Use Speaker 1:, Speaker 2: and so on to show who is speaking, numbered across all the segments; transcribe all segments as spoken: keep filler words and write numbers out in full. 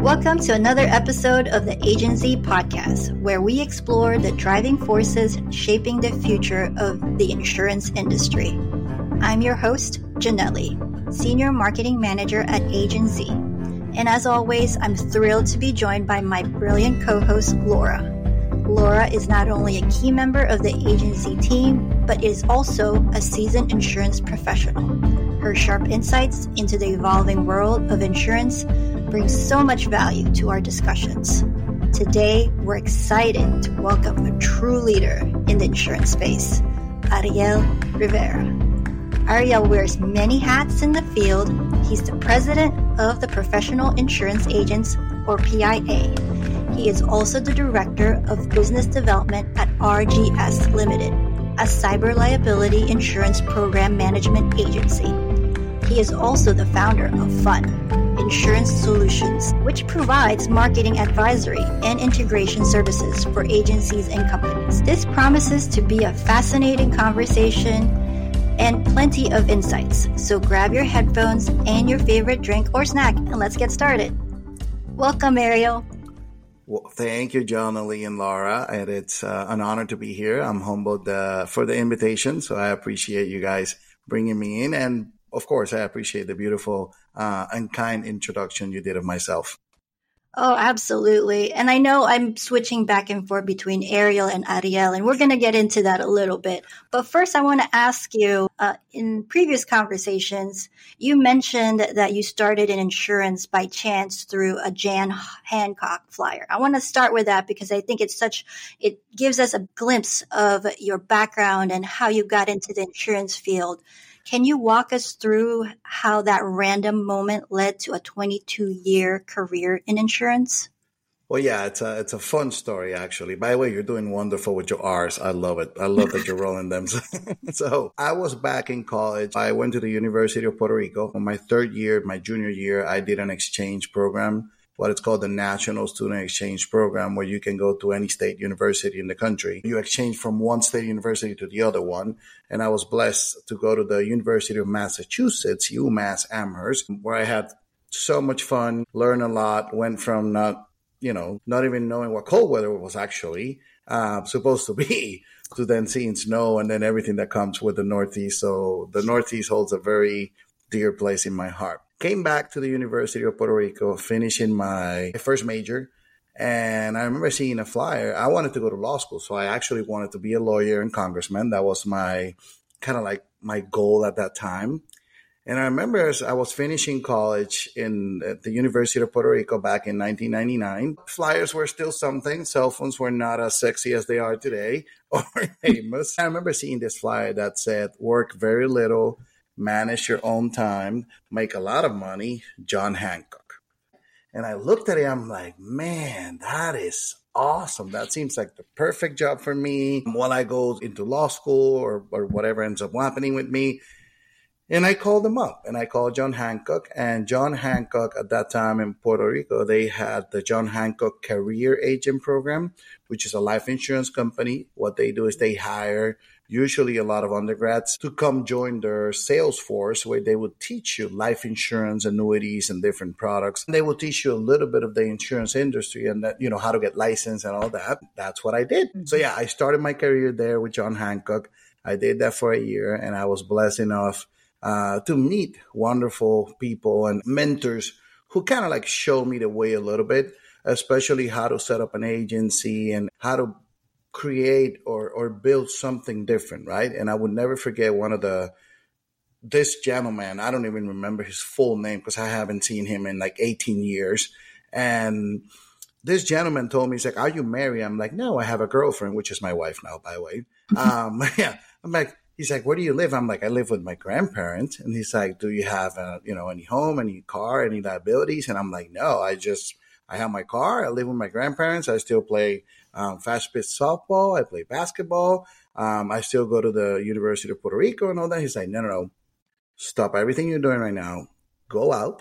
Speaker 1: Welcome to another episode of the Agency Podcast, where we explore the driving forces shaping the future of the insurance industry. I'm your host, Janelli, Senior Marketing Manager at Agency. And as always, I'm thrilled to be joined by my brilliant co-host, Laura. Laura is not only a key member of the Agency team, but is also a seasoned insurance professional. Her sharp insights into the evolving world of insurance brings so much value to our discussions. Today, we're excited to welcome a true leader in the insurance space, Ariel Rivera. Ariel wears many hats in the field. He's the president of the Professional Insurance Agents, or P I A. He is also the director of business development at R G S Limited, a cyber liability insurance program management agency. He is also the founder of Fun Insurance Solutions, which provides marketing advisory and integration services for agencies and companies. This promises to be a fascinating conversation and plenty of insights. So grab your headphones and your favorite drink or snack, and let's get started. Welcome, Ariel.
Speaker 2: Well, thank you, Janelli and Laura, and it's uh, an honor to be here. I'm humbled uh, for the invitation, so I appreciate you guys bringing me in, and of course, I appreciate the beautiful uh, and kind introduction you did of myself.
Speaker 1: Oh, absolutely. And I know I'm switching back and forth between Ariel and Ariel, and we're going to get into that a little bit. But first, I want to ask you, uh, in previous conversations, you mentioned that you started in insurance by chance through a Jan Hancock flyer. I want to start with that because I think it's such, it gives us a glimpse of your background and how you got into the insurance field. Can you walk us through how that random moment led to a twenty-two year career in insurance?
Speaker 2: Well, yeah, it's a it's a fun story, actually. By the way, you're doing wonderful with your R's. I love it. I love that you're rolling them. So I was back in college. I went to the University of Puerto Rico. On my third year, my junior year, I did an exchange program, what it's called the National Student Exchange Program, where you can go to any state university in the country. You exchange from one state university to the other one. And I was blessed to go to the University of Massachusetts, UMass Amherst, where I had so much fun, learned a lot, went from not, you know, not even knowing what cold weather was actually uh, supposed to be, to then seeing snow and then everything that comes with the Northeast. So the Northeast holds a very dear place in my heart. Came back to the University of Puerto Rico, finishing my first major. And I remember seeing a flyer. I wanted to go to law school. So I actually wanted to be a lawyer and congressman. That was my kind of like my goal at that time. And I remember as I was finishing college in at the University of Puerto Rico back in nineteen ninety-nine, flyers were still something. Cell phones were not as sexy as they are today or famous. I remember seeing this flyer that said, work very little, manage your own time, make a lot of money, John Hancock. And I looked at it, I'm like, man, that is awesome. That seems like the perfect job for me while I go into law school or, or whatever ends up happening with me. And I called him up and I called John Hancock. And John Hancock at that time in Puerto Rico, they had the John Hancock Career Agent Program, which is a life insurance company. What they do is they hire usually a lot of undergrads to come join their sales force, where they would teach you life insurance, annuities, and different products. And they will teach you a little bit of the insurance industry and that, you know, how to get licensed and all that. That's what I did. So yeah, I started my career there with John Hancock. I did that for a year, and I was blessed enough uh, to meet wonderful people and mentors who kind of like showed me the way a little bit, especially how to set up an agency and how to create or or build something different, right? And I would never forget one of the, this gentleman, I don't even remember his full name because I haven't seen him in like eighteen years. And this gentleman told me, he's like, are you married? I'm like, no, I have a girlfriend, which is my wife now, by the way. um, yeah, I'm like, he's like, where do you live? I'm like, I live with my grandparents. And he's like, do you have, a, you know, any home, any car, any liabilities? And I'm like, no, I just, I have my car. I live with my grandparents. I still play um, fast pitch softball. I play basketball. Um, I still go to the University of Puerto Rico and all that. He's like, no, no, no. Stop everything you're doing right now. Go out,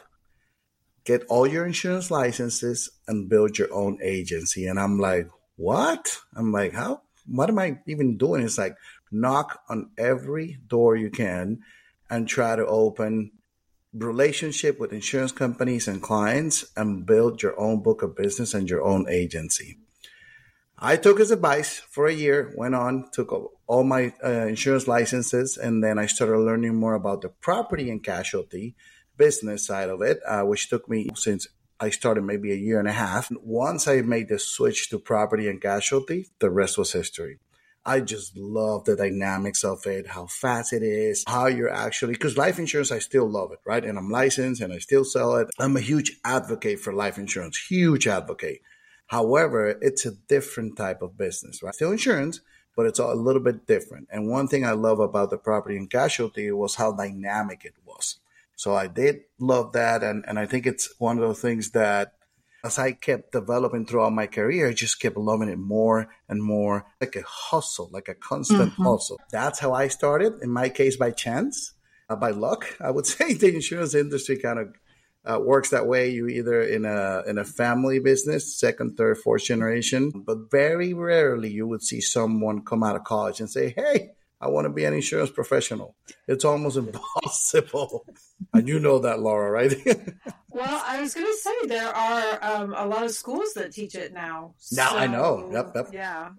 Speaker 2: get all your insurance licenses, and build your own agency. And I'm like, what? I'm like, how? What am I even doing? It's like, knock on every door you can and try to open relationship with insurance companies and clients and build your own book of business and your own agency. I took his advice for a year, went on, took all my uh, insurance licenses, and then I started learning more about the property and casualty business side of it, uh, which took me since I started maybe a year and a half. Once I made the switch to property and casualty, the rest was history. I just love the dynamics of it, how fast it is, how you're actually, because life insurance, I still love it, right? And I'm licensed and I still sell it. I'm a huge advocate for life insurance, huge advocate. However, it's a different type of business, right? Still insurance, but it's a little bit different. And one thing I love about the property and casualty was how dynamic it was. So I did love that. And, and I think it's one of those things that as I kept developing throughout my career, I just kept loving it more and more, like a hustle, like a constant mm-hmm. hustle. That's how I started, in my case, by chance, uh, by luck. I would say the insurance industry kind of Uh, works that way. You either in a in a family business, second, third, fourth generation, but very rarely you would see someone come out of college and say, "Hey, I want to be an insurance professional." It's almost impossible, and you know that, Laura, right?
Speaker 3: Well, I was going to say there are um, a lot of schools that teach it now.
Speaker 2: Now
Speaker 3: so,
Speaker 2: I know. Yep, yep.
Speaker 3: Yeah.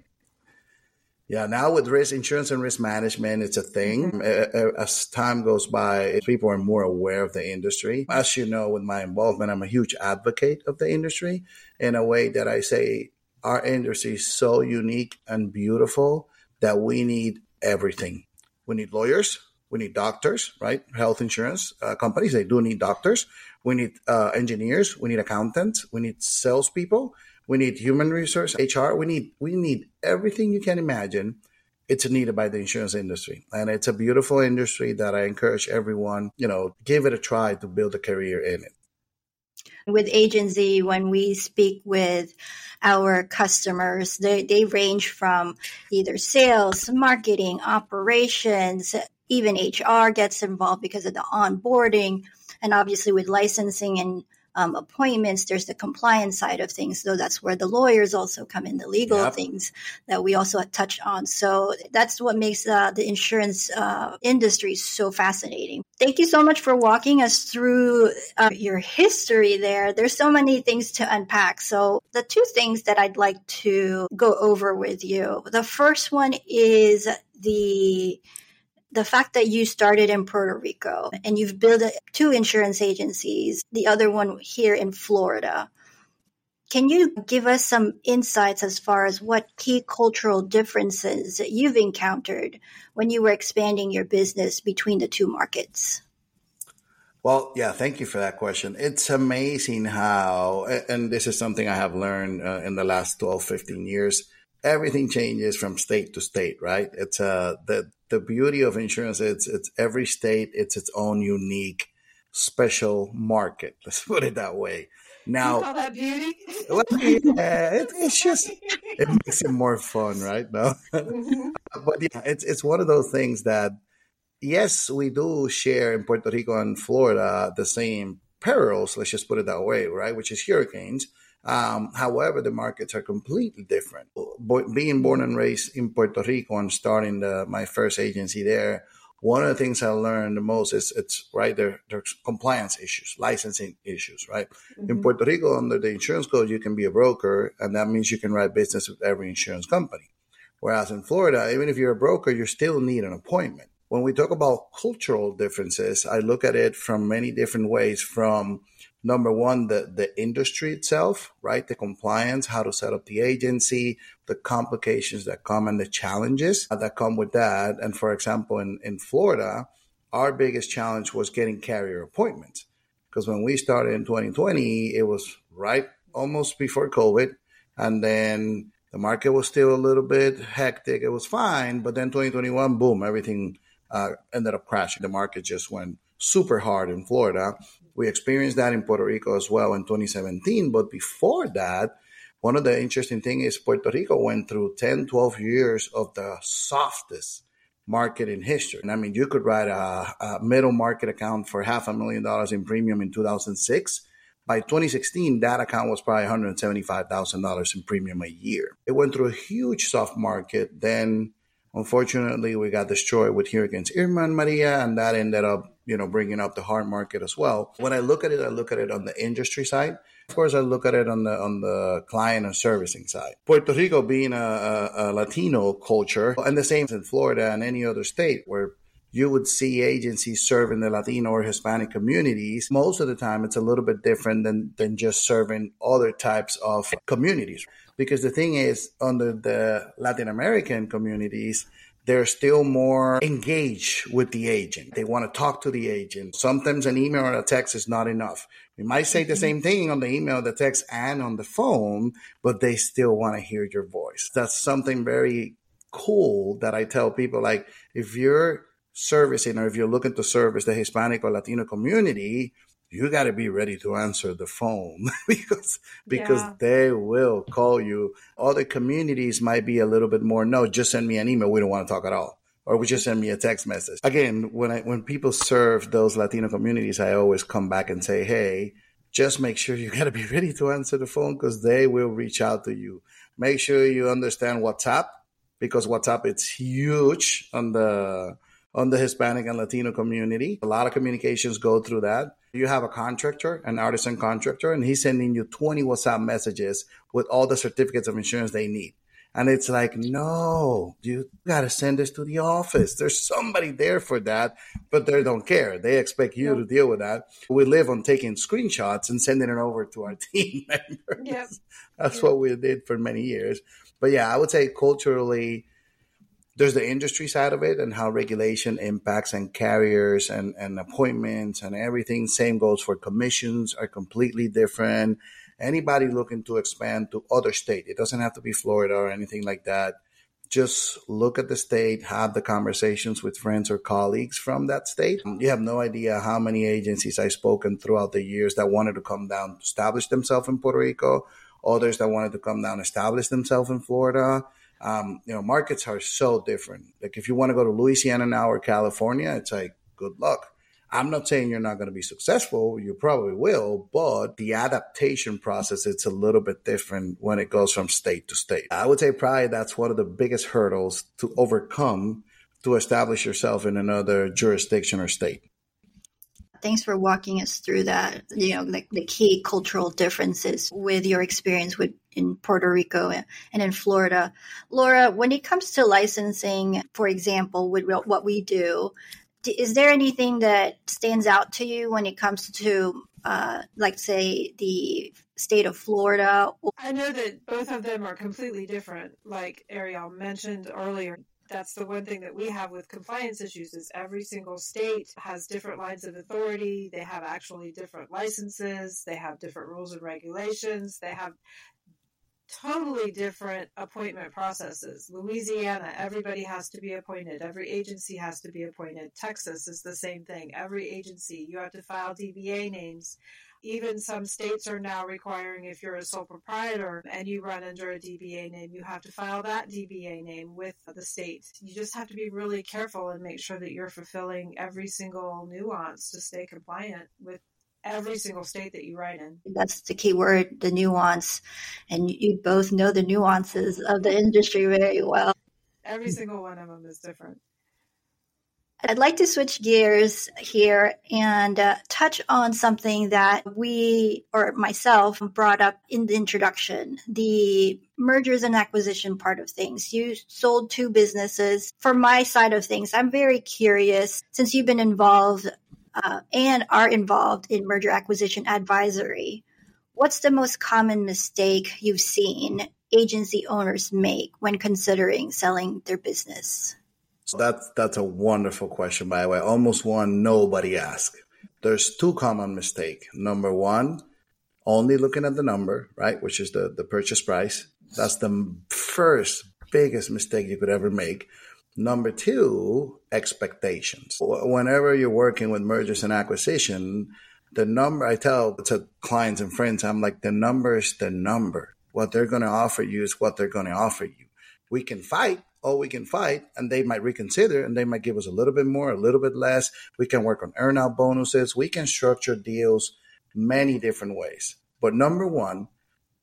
Speaker 2: Yeah, now with risk insurance and risk management, it's a thing. Mm-hmm. As time goes by, people are more aware of the industry. As you know, with my involvement, I'm a huge advocate of the industry in a way that I say our industry is so unique and beautiful that we need everything. We need lawyers. We need doctors, right? Health insurance uh, companies, they do need doctors. We need uh, engineers. We need accountants. We need salespeople. We need human resource, H R. We need we need everything you can imagine. It's needed by the insurance industry. And it's a beautiful industry that I encourage everyone, you know, give it a try to build a career in it.
Speaker 1: With Agency, when we speak with our customers, they, they range from either sales, marketing, operations, even H R gets involved because of the onboarding. And obviously with licensing and Um, appointments, there's the compliance side of things. So that's where the lawyers also come in, the legal yep. things that we also touch on. So that's what makes uh, the insurance uh, industry so fascinating. Thank you so much for walking us through uh, your history there. There's so many things to unpack. So the two things that I'd like to go over with you. The first one is the The fact that you started in Puerto Rico and you've built two insurance agencies, the other one here in Florida. Can you give us some insights as far as what key cultural differences you've encountered when you were expanding your business between the two markets?
Speaker 2: Well, yeah, thank you for that question. It's amazing how, and this is something I have learned uh, in the last twelve, fifteen years, everything changes from state to state, right? It's uh, the The beauty of insurance, it's it's every state, it's its own unique, special market. Let's put it that way. Now,
Speaker 3: you call that beauty?
Speaker 2: Well, yeah, it, it's just it makes it more fun, right? No, mm-hmm. But yeah, it's it's one of those things that yes, we do share in Puerto Rico and Florida the same perils. Let's just put it that way, right? Which is hurricanes. Um, however, the markets are completely different. Bo- being born and raised in Puerto Rico and starting the, my first agency there, one of the things I learned the most is it's right there. There's compliance issues, licensing issues, right? Mm-hmm. In Puerto Rico, under the insurance code, you can be a broker, and that means you can write business with every insurance company. Whereas in Florida, even if you're a broker, you still need an appointment. When we talk about cultural differences, I look at it from many different ways, from number one, the, the industry itself, right? The compliance, how to set up the agency, the complications that come and the challenges that come with that. And for example, in, in Florida, our biggest challenge was getting carrier appointments. Because when we started in twenty twenty, it was right almost before COVID. And then the market was still a little bit hectic. It was fine. But then twenty twenty-one, boom, everything uh, ended up crashing. The market just went super hard in Florida. We experienced that in Puerto Rico as well in twenty seventeen. But before that, one of the interesting things is Puerto Rico went through ten, twelve years of the softest market in history. And I mean, you could write a, a middle market account for half a million dollars in premium in two thousand six. By twenty sixteen, that account was probably one hundred seventy-five thousand dollars in premium a year. It went through a huge soft market. Then Unfortunately, we got destroyed with Hurricanes Irma and Maria, and that ended up, you know, bringing up the hard market as well. When I look at it, I look at it on the industry side. Of course, I look at it on the on the client and servicing side. Puerto Rico being a, a, a Latino culture, and the same in Florida and any other state where you would see agencies serving the Latino or Hispanic communities. Most of the time, it's a little bit different than, than just serving other types of communities. Because the thing is, under the Latin American communities, they're still more engaged with the agent. They want to talk to the agent. Sometimes an email or a text is not enough. We might say the same thing on the email, the text, and on the phone, but they still want to hear your voice. That's something very cool that I tell people, like, if you're servicing or if you're looking to service the Hispanic or Latino community, you got to be ready to answer the phone because because yeah. they will call you. Other communities might be a little bit more, no, just send me an email. We don't want to talk at all. Or we just send me a text message. Again, when I when people serve those Latino communities, I always come back and say, hey, just make sure you got to be ready to answer the phone because they will reach out to you. Make sure you understand WhatsApp because WhatsApp is huge on the on the Hispanic and Latino community. A lot of communications go through that. You have a contractor, an artisan contractor, and he's sending you twenty WhatsApp messages with all the certificates of insurance they need. And it's like, no, you got to send this to the office. There's somebody there for that, but they don't care. They expect you yep. to deal with that. We live on taking screenshots and sending it over to our team members. Yep. That's yep. what we did for many years. But yeah, I would say culturally, there's the industry side of it and how regulation impacts and carriers and, and appointments and everything. Same goes for commissions are completely different. Anybody looking to expand to other state, it doesn't have to be Florida or anything like that. Just look at the state, have the conversations with friends or colleagues from that state. You have no idea how many agencies I've spoken throughout the years that wanted to come down, establish themselves in Puerto Rico, others that wanted to come down, establish themselves in Florida. Um, you know, markets are so different. Like if you want to go to Louisiana now or California, it's like, good luck. I'm not saying you're not going to be successful. You probably will, but the adaptation process, it's a little bit different when it goes from state to state. I would say probably that's one of the biggest hurdles to overcome to establish yourself in another jurisdiction or state.
Speaker 1: Thanks for walking us through that, you know, like the key cultural differences with your experience with in Puerto Rico and in Florida. Laura, when it comes to licensing, for example, with what we do, is there anything that stands out to you when it comes to, uh, like, say, the state of Florida?
Speaker 3: I know that both of them are completely different. Like Ariel mentioned earlier, that's the one thing that we have with compliance issues is every single state has different lines of authority. They have actually different licenses. They have different rules and regulations. They have totally different appointment processes. Louisiana, everybody has to be appointed. Every agency has to be appointed. Texas is the same thing. Every agency, you have to file D B A names. Even some states are now requiring if you're a sole proprietor and you run under a D B A name, you have to file that D B A name with the state. You just have to be really careful and make sure that you're fulfilling every single nuance to stay compliant with every single state that you write in.
Speaker 1: That's the key word, the nuance. And you both know the nuances of the industry very well.
Speaker 3: Every single one of them is different.
Speaker 1: I'd like to switch gears here and uh, touch on something that we, or myself, brought up in the introduction, the mergers and acquisition part of things. You sold two businesses. For my side of things, I'm very curious, since you've been involved uh, and are involved in merger acquisition advisory, what's the most common mistake you've seen agency owners make when considering selling their business?
Speaker 2: So that's, that's a wonderful question, by the way. Almost one nobody asked. There's two common mistakes. Number one, only looking at the number, right, which is the, the purchase price. That's the first biggest mistake you could ever make. Number two, expectations. Whenever you're working with mergers and acquisition, the number, I tell to clients and friends, I'm like, the number is the number. What they're going to offer you is what they're going to offer you. We can fight. Oh, we can fight, and they might reconsider, and they might give us a little bit more, a little bit less. We can work on earn-out bonuses. We can structure deals many different ways. But number one,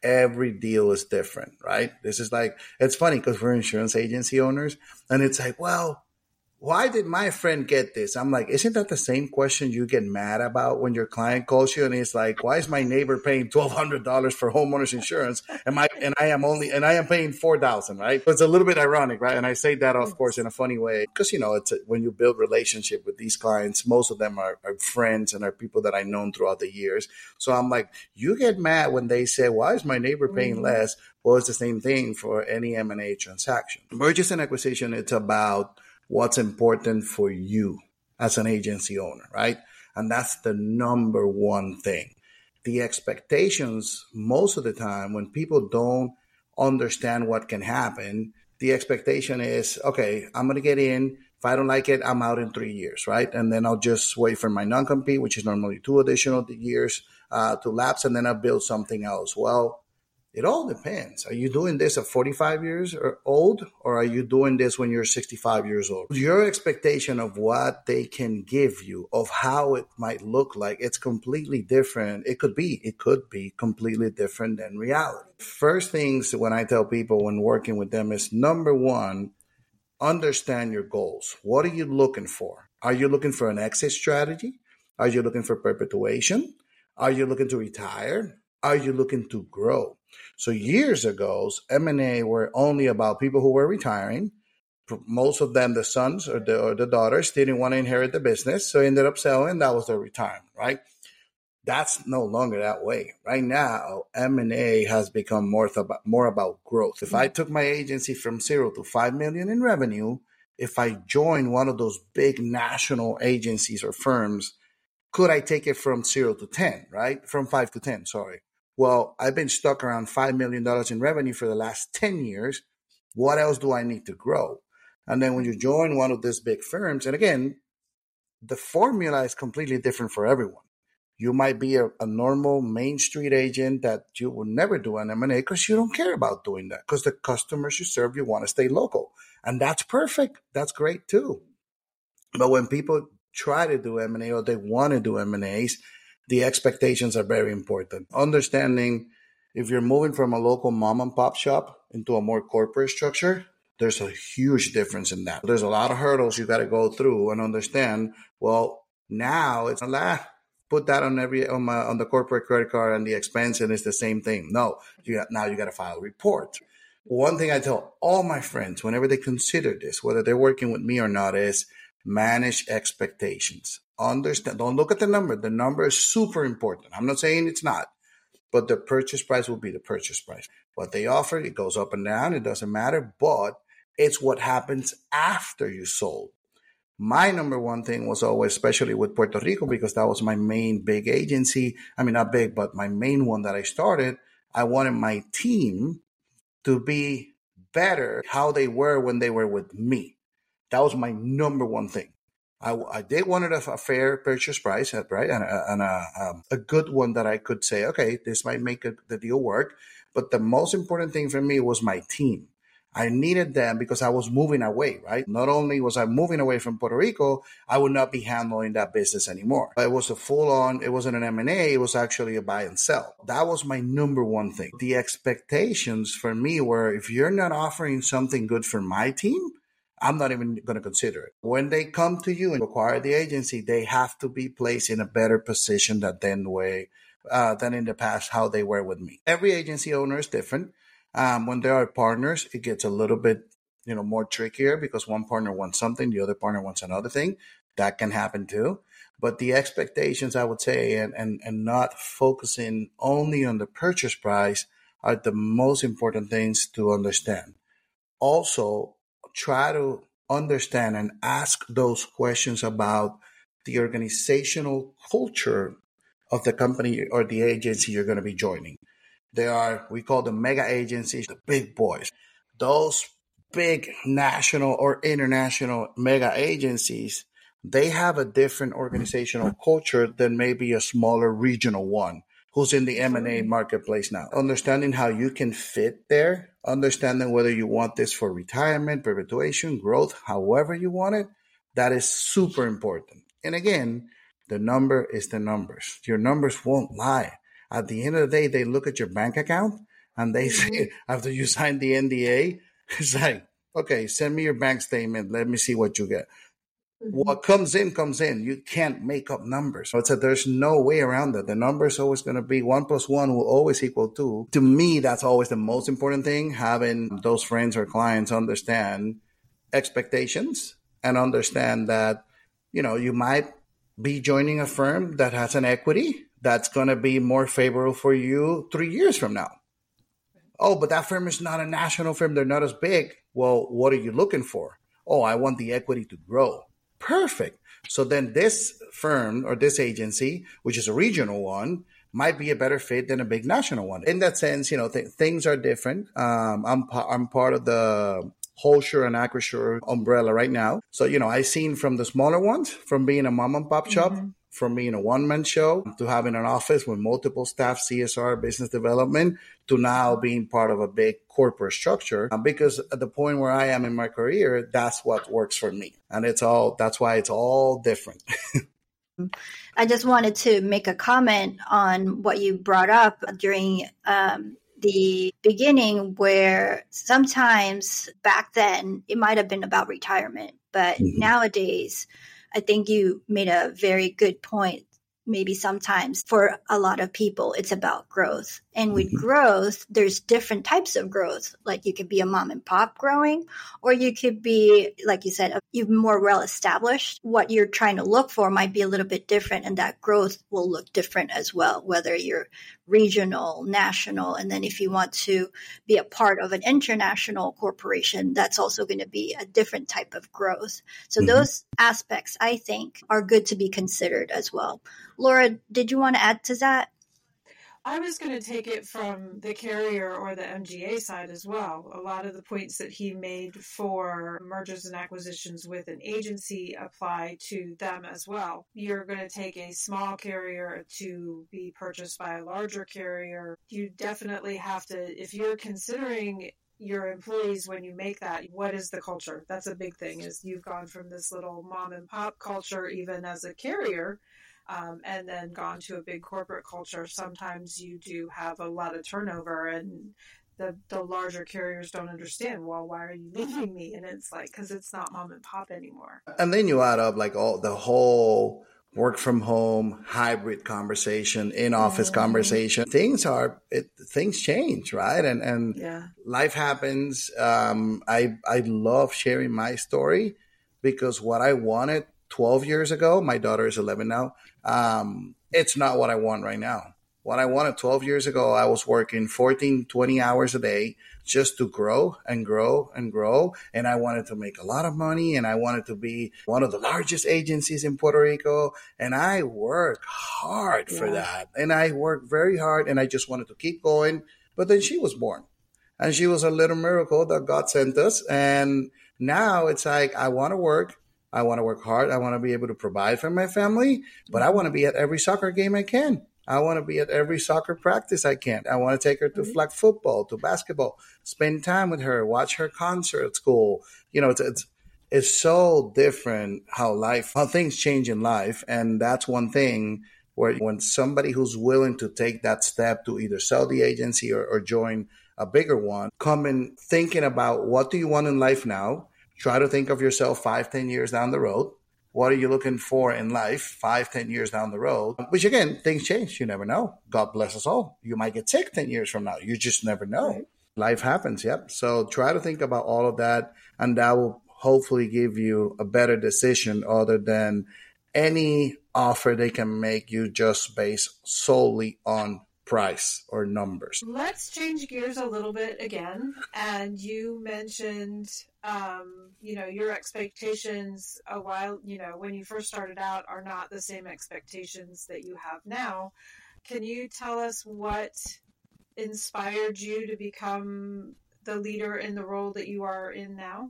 Speaker 2: every deal is different, right? This is like, it's funny because we're insurance agency owners and it's like, well, why did my friend get this? I'm like, isn't that the same question you get mad about when your client calls you and it's like, why is my neighbor paying twelve hundred dollars for homeowners insurance and my and I am only and I am paying four thousand dollars, right? So it's a little bit ironic, right? And I say that, of course, in a funny way because, you know, it's a, when you build relationship with these clients, most of them are, are friends and are people that I've known throughout the years. So I'm like, you get mad when they say, why is my neighbor paying less? Well, it's the same thing for any M and A transaction. Mergers and acquisition, it's about what's important for you as an agency owner, right? And that's the number one thing. The expectations, most of the time, when people don't understand what can happen, the expectation is, okay, I'm going to get in. If I don't like it, I'm out in three years, right? And then I'll just wait for my non-compete, which is normally two additional years uh, to lapse, and then I'll build something else. Well, it all depends. Are you doing this at forty-five years or old, or are you doing this when you're sixty-five years old? Your expectation of what they can give you, of how it might look like, it's completely different. It could be, it could be completely different than reality. First things when I tell people when working with them is, number one, understand your goals. What are you looking for? Are you looking for an exit strategy? Are you looking for perpetuation? Are you looking to retire? Are you looking to grow? So years ago, M and A were only about people who were retiring. Most of them, the sons or the, or the daughters, didn't want to inherit the business, so ended up selling. That was their retirement, right? That's no longer that way. Right now, M and A has become more about, more about growth. If I took my agency from zero to five million in revenue, if I joined one of those big national agencies or firms, could I take it from zero to ten, right? From five to ten, sorry. Well, I've been stuck around five million dollars in revenue for the last ten years. What else do I need to grow? And then when you join one of these big firms, and again, the formula is completely different for everyone. You might be a, a normal Main Street agent that you will never do an M and A because you don't care about doing that because the customers you serve, you want to stay local. And that's perfect. That's great too. But when people try to do M and A or they want to do M and A's, the expectations are very important. Understanding if you're moving from a local mom and pop shop into a more corporate structure, there's a huge difference in that. There's a lot of hurdles you got to go through and understand. Well, now it's a put that on every on, my, on the corporate credit card and the expense, and it's the same thing. No, you got, now you got to file a report. One thing I tell all my friends whenever they consider this, whether they're working with me or not, is manage expectations. Understand. Don't look at the number. The number is super important. I'm not saying it's not, but the purchase price will be the purchase price. What they offer, it goes up and down. It doesn't matter, but it's what happens after you sold. My number one thing was always, especially with Puerto Rico, because that was my main big agency. I mean, not big, but my main one that I started. I wanted my team to be better how they were when they were with me. That was my number one thing. I, I did wanted a, a fair purchase price, right, and, a, and a, um, a good one that I could say, okay, this might make a, the deal work. But the most important thing for me was my team. I needed them because I was moving away, right? Not only was I moving away from Puerto Rico, I would not be handling that business anymore. It was a full-on, it wasn't an M and A, it was actually a buy and sell. That was my number one thing. The expectations for me were, if you're not offering something good for my team, I'm not even going to consider it. When they come to you and acquire the agency, they have to be placed in a better position than, than, way, uh, than in the past, how they were with me. Every agency owner is different. Um, when there are partners, it gets a little bit, you know, more trickier because one partner wants something, the other partner wants another thing. That can happen too. But the expectations, I would say, and, and, and not focusing only on the purchase price are the most important things to understand. Also, try to understand and ask those questions about the organizational culture of the company or the agency you're going to be joining. There are, we call them mega agencies, the big boys. Those big national or international mega agencies, they have a different organizational culture than maybe a smaller regional one who's in the M and A marketplace now. Understanding how you can fit there, understanding whether you want this for retirement, perpetuation, growth, however you want it, that is super important. And again, the number is the numbers. Your numbers won't lie. At the end of the day, they look at your bank account And they say, after you sign the N D A, it's like, okay, send me your bank statement. Let me see what you get. Mm-hmm. What comes in, comes in. You can't make up numbers. So it's a, there's no way around it. The number is always going to be one plus one will always equal two. To me, that's always the most important thing, having those friends or clients understand expectations and understand that, you know, you might be joining a firm that has an equity that's going to be more favorable for you three years from now. Oh, but that firm is not a national firm. They're not as big. Well, what are you looking for? Oh, I want the equity to grow. Perfect. So then this firm or this agency, which is a regional one, might be a better fit than a big national one. In that sense, you know, th- things are different. Um, I'm, pa- I'm part of the Holsure and Acrisure umbrella right now. So, you know, I've seen from the smaller ones, from being a mom and pop shop, mm-hmm. from being a one-man show to having an office with multiple staff, C S R, business development, to now being part of a big corporate structure. Because at the point where I am in my career, that's what works for me. And it's all, that's why it's all different.
Speaker 1: I just wanted to make a comment on what you brought up during um, the beginning, where sometimes back then it might have been about retirement, but mm-hmm. nowadays, I think you made a very good point. Maybe sometimes for a lot of people, it's about growth. And with mm-hmm. growth, there's different types of growth. Like you could be a mom and pop growing, or you could be, like you said, even more well established. What you're trying to look for might be a little bit different, and that growth will look different as well, whether you're regional, national, and then if you want to be a part of an international corporation, that's also going to be a different type of growth. So mm-hmm. those aspects, I think, are good to be considered as well. Laura, did you want to add to that?
Speaker 3: I was going to take it from the carrier or the M G A side as well. A lot of the points that he made for mergers and acquisitions with an agency apply to them as well. You're going to take a small carrier to be purchased by a larger carrier. You definitely have to, if you're considering your employees when you make that, what is the culture? That's a big thing, is you've gone from this little mom and pop culture, even as a carrier, Um, and then gone to a big corporate culture. Sometimes you do have a lot of turnover, and the the larger carriers don't understand, well, why are you leaving me? And it's like, because it's not mom and pop anymore.
Speaker 2: And then you add up like all the whole work from home, hybrid conversation, in office mm-hmm. conversation. Things are, it, things change, right? And and
Speaker 3: yeah.
Speaker 2: life happens. Um, I I love sharing my story, because what I wanted twelve years ago, my daughter is eleven now. Um, it's not what I want right now. What I wanted twelve years ago, I was working fourteen, twenty hours a day just to grow and grow and grow. And I wanted to make a lot of money, and I wanted to be one of the largest agencies in Puerto Rico. And I worked hard yeah. for that. And I worked very hard, and I just wanted to keep going. But then she was born, and she was a little miracle that God sent us. And now it's like, I want to work. I want to work hard. I want to be able to provide for my family, but I want to be at every soccer game I can. I want to be at every soccer practice I can. I want to take her to mm-hmm. flag football, to basketball, spend time with her, watch her concert at school. You know, it's, it's, it's so different how life, how things change in life. And that's one thing where when somebody who's willing to take that step to either sell the agency or, or join a bigger one, come in thinking about, what do you want in life now? Try to think of yourself five, ten years down the road. What are you looking for in life five, ten years down the road? Which, again, things change. You never know. God bless us all. You might get sick ten years from now. You just never know. Right. Life happens, yep. So try to think about all of that, and that will hopefully give you a better decision other than any offer they can make you just based solely on price or numbers.
Speaker 3: Let's change gears a little bit again. And you mentioned, um, you know, your expectations a while, you know, when you first started out are not the same expectations that you have now. Can you tell us what inspired you to become the leader in the role that you are in now?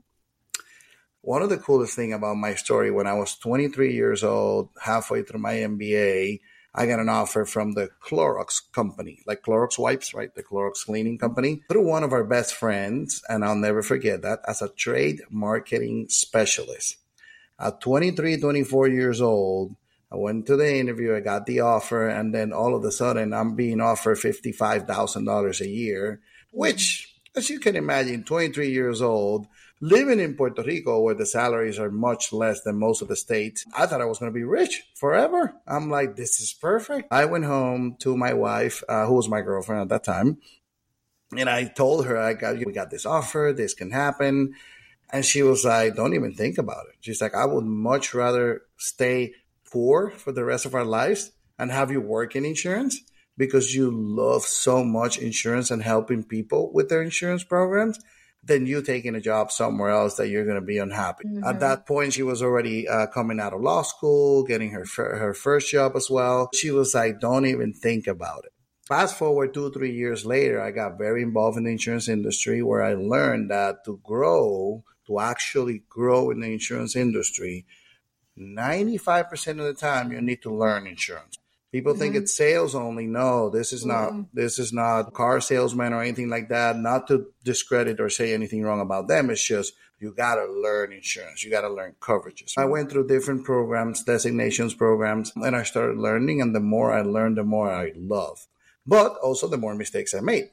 Speaker 2: One of the coolest thing about my story, when I was twenty-three years old, halfway through my M B A, I got an offer from the Clorox company, like Clorox wipes, right? The Clorox cleaning company, through one of our best friends. And I'll never forget that, as a trade marketing specialist. At twenty-three, twenty-four years old, I went to the interview, I got the offer, and then all of a sudden I'm being offered fifty-five thousand dollars a year, which, as you can imagine, twenty-three years old, living in Puerto Rico where the salaries are much less than most of the states, I thought I was going to be rich forever. I'm like, this is perfect. I went home to my wife, uh, who was my girlfriend at that time, and I told her, I got, we got this offer, this can happen. And she was like, don't even think about it. She's like, I would much rather stay poor for the rest of our lives and have you work in insurance because you love so much insurance and helping people with their insurance programs than you taking a job somewhere else that you're going to be unhappy. Mm-hmm. At that point, she was already uh, coming out of law school, getting her, her first job as well. She was like, don't even think about it. Fast forward two, three years later, I got very involved in the insurance industry where I learned that to grow, to actually grow in the insurance industry, ninety-five percent of the time you need to learn insurance. People mm-hmm. think it's sales only. No, this is not, mm-hmm. this is not car salesman or anything like that. Not to discredit or say anything wrong about them. It's just, you got to learn insurance. You got to learn coverages. I went through different programs, designations programs, and I started learning. And the more I learned, the more I love. But also the more mistakes I made.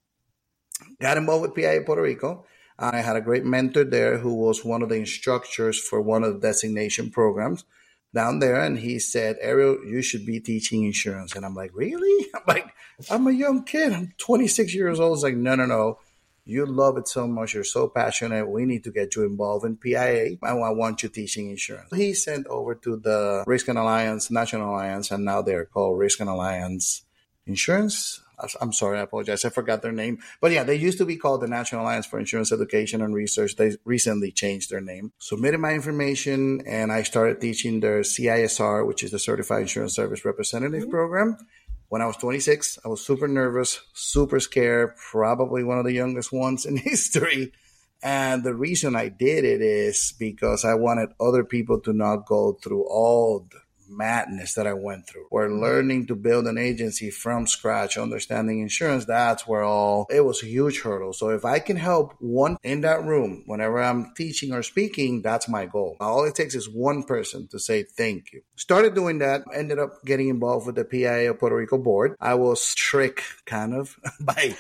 Speaker 2: Got involved with P I A Puerto Rico. I had a great mentor there who was one of the instructors for one of the designation programs down there. And he said, Ariel, you should be teaching insurance. And I'm like, really? I'm like, I'm a young kid. I'm twenty-six years old. It's like, no, no, no. You love it so much. You're so passionate. We need to get you involved in P I A. I want you teaching insurance. He sent over to the Risk and Alliance, National Alliance, and now they're called Risk and Alliance Insurance. I'm sorry, I apologize. I forgot their name. But yeah, they used to be called the National Alliance for Insurance Education and Research. They recently changed their name. Submitted my information and I started teaching their C I S R, which is the Certified Insurance Service Representative mm-hmm. program. When I was twenty-six, I was super nervous, super scared, probably one of the youngest ones in history. And the reason I did it is because I wanted other people to not go through all the madness that I went through. We're learning to build an agency from scratch, understanding insurance. That's where all, it was a huge hurdle. So if I can help one in that room, whenever I'm teaching or speaking, that's my goal. All it takes is one person to say thank you. Started doing that, ended up getting involved with the P I A of Puerto Rico board. I was tricked kind of by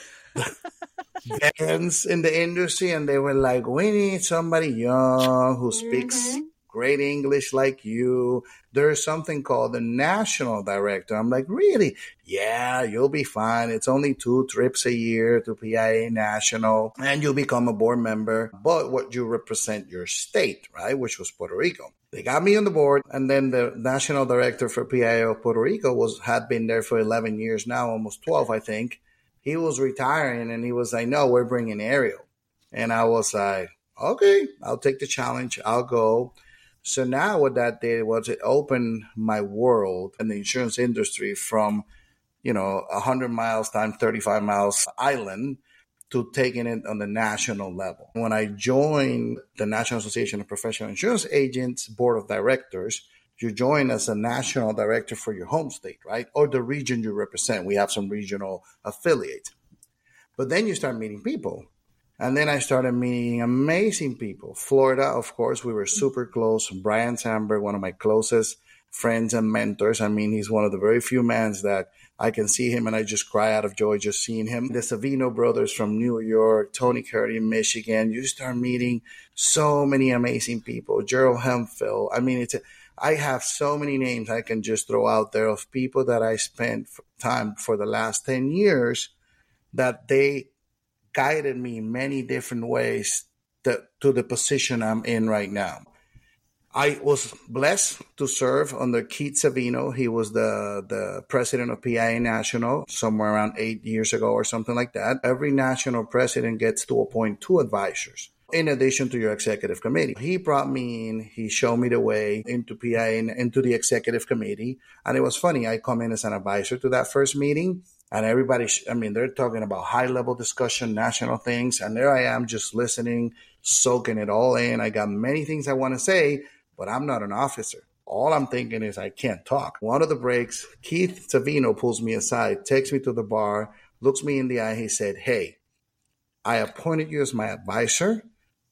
Speaker 2: veterans in the industry, and they were like, we need somebody young who speaks mm-hmm. great English like you. There's something called the national director. I'm like, really? Yeah, you'll be fine. It's only two trips a year to P I A National, and you'll become a board member. But what you represent your state, right, which was Puerto Rico. They got me on the board, and then the national director for P I A of Puerto Rico was had been there for eleven years now, almost twelve, I think. He was retiring, and he was like, no, we're bringing Ariel. And I was like, okay, I'll take the challenge. I'll go. So now what that did was it opened my world in the insurance industry from, you know, one hundred miles times thirty-five miles island to taking it on the national level. When I joined the National Association of Professional Insurance Agents Board of Directors, you join as a national director for your home state, right? Or the region you represent. We have some regional affiliates. But then you start meeting people. And then I started meeting amazing people. Florida, of course, we were super close. Brian Sandberg, one of my closest friends and mentors. I mean, he's one of the very few men that I can see him and I just cry out of joy just seeing him. The Savino brothers from New York, Tony Curry in Michigan. You start meeting so many amazing people. Gerald Hemphill. I mean, it's a, I have so many names I can just throw out there of people that I spent time for the last ten years that they guided me in many different ways to, to the position I'm in right now. I was blessed to serve under Keith Savino. He was the, the president of P I A National somewhere around eight years ago or something like that. Every national president gets to appoint two advisors in addition to your executive committee. He brought me in. He showed me the way into P I A, into the executive committee. And it was funny. I come in as an advisor to that first meeting. And everybody, I mean, they're talking about high-level discussion, national things. And there I am just listening, soaking it all in. I got many things I want to say, but I'm not an officer. All I'm thinking is I can't talk. One of the breaks, Keith Savino pulls me aside, takes me to the bar, looks me in the eye. He said, hey, I appointed you as my advisor,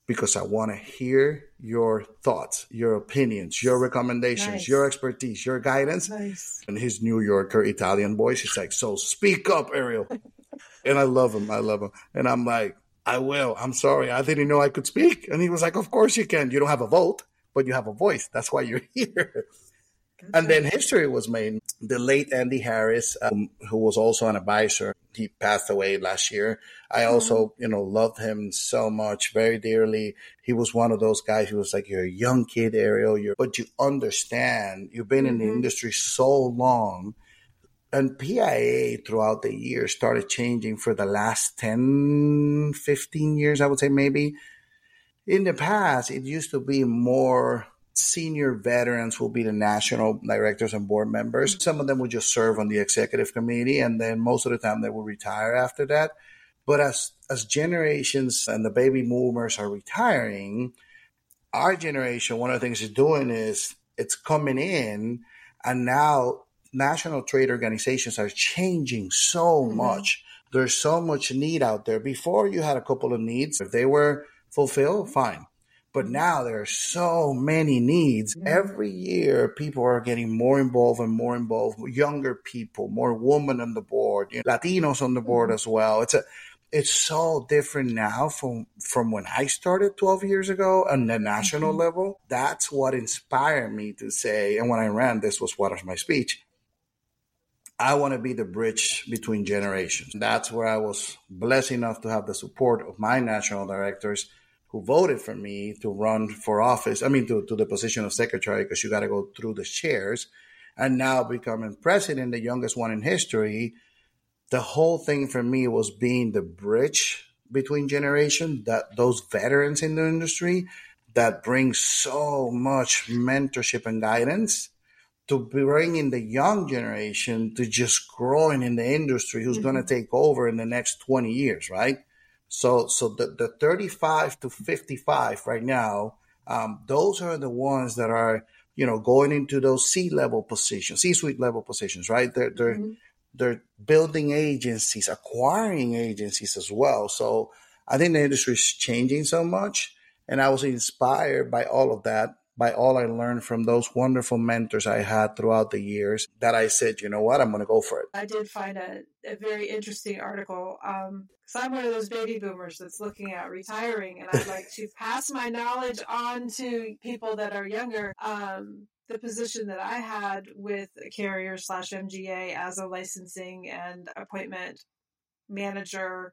Speaker 2: because I want to hear your thoughts, your opinions, your recommendations,
Speaker 3: Nice.
Speaker 2: your expertise, your guidance.
Speaker 3: Nice.
Speaker 2: And his New Yorker Italian voice, he's like, so speak up, Ariel. And I love him. I love him. And I'm like, I will. I'm sorry. I didn't know I could speak. And he was like, of course you can. You don't have a vote, but you have a voice. That's why you're here. And then history was made. The late Andy Harris, um, who was also an advisor, he passed away last year. I also, you know, loved him so much, very dearly. He was one of those guys who was like, you're a young kid, Ariel, you're, but you understand, you've been mm-hmm. in the industry so long. And P I A throughout the years started changing for the last ten, fifteen years, I would say maybe. In the past, it used to be more senior veterans will be the national directors and board members. Some of them would just serve on the executive committee, and then most of the time they will retire after that. But as as generations and the baby boomers are retiring, our generation, one of the things it's doing is it's coming in, and now national trade organizations are changing so mm-hmm. much. There's so much need out there. Before, you had a couple of needs. If they were fulfilled, fine. But now there are so many needs. Mm-hmm. Every year, people are getting more involved and more involved. Younger people, more women on the board, you know, Latinos on the board mm-hmm. as well. It's a, it's so different now from, from when I started twelve years ago on the national mm-hmm. level. That's what inspired me to say, and when I ran, this was part of my speech, I want to be the bridge between generations. That's where I was blessed enough to have the support of my national directors who voted for me to run for office, I mean, to, to the position of secretary, because you got to go through the chairs. And now becoming president, the youngest one in history, the whole thing for me was being the bridge between generations, that those veterans in the industry that bring so much mentorship and guidance to bring in the young generation to just growing in the industry who's mm-hmm. going to take over in the next twenty years, right? So so the, the thirty-five to fifty-five right now, um, those are the ones that are, you know, going into those C-level positions, C-suite level positions, right? They're, they're, mm-hmm. they're building agencies, acquiring agencies as well. So I think the industry is changing so much. And I was inspired by all of that, by all I learned from those wonderful mentors I had throughout the years, that I said, you know what, I'm going to go for it.
Speaker 3: I did find a, a very interesting article. Um, because I'm one of those baby boomers that's looking at retiring, and I'd like to pass my knowledge on to people that are younger. Um, the position that I had with a carrier slash M G A as a licensing and appointment manager,